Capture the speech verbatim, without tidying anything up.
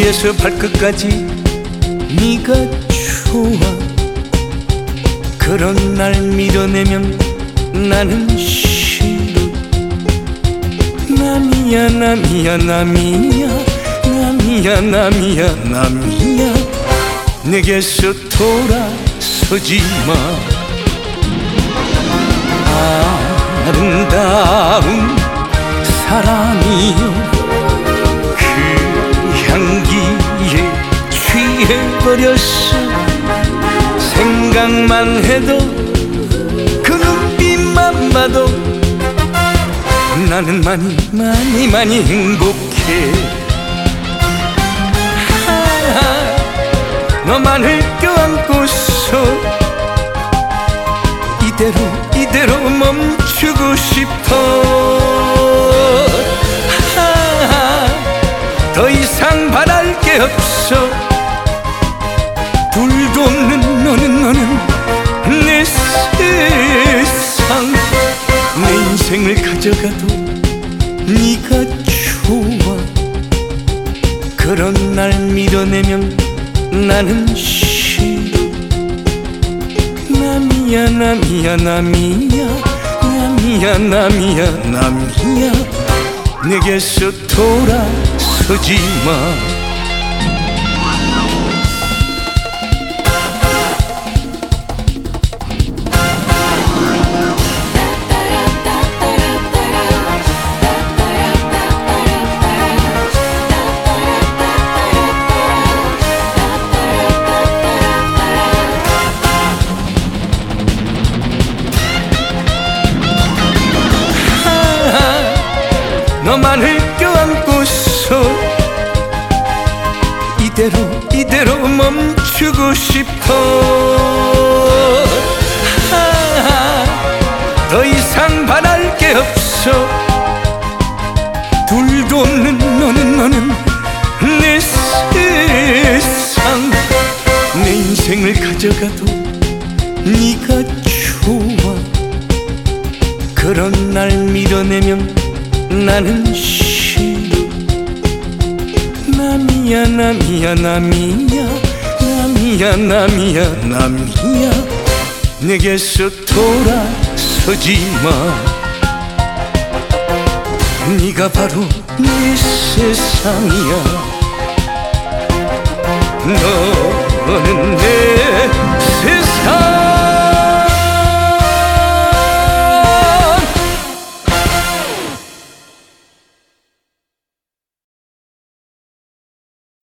머리에서 발끝까지 네가 좋아. 그런 날 밀어내면 나는 싫어. 남이야 남이야 남이야 남이야 남이야 남이야 내게서 돌아서지 마. 아름다운 사랑이여 그 향기에 취해버렸어. 생각만 해도 그 눈빛만 봐도 나는 많이 많이 많이 행복해. 너만을 껴안고서 이대로 이대로 멈추고 싶어. 더 이상 바랄 게 없어. 둘도 없는 너는 너는 내 세상. 내 인생을 가져가도 네가 좋아. 그런 날 밀어내면 나는 싫어. 남이야 남이야 남이야 남이야 남이야 남이야 내게서 돌아서지 마. 너만을 껴안고서 이대로 이대로 멈추고 싶어. 더 이상 바랄 게 없어. 둘도 없는 너는 너는 내 세상. 내 인생을 가져가도 네가 좋아. 그런 날 밀어내면 나는 싫어. 남이야 남이야 남이야 남이야 남이야 남이야 내게서 돌아서지 마. 네가 바로 내 세상이야. 너는 내 세상.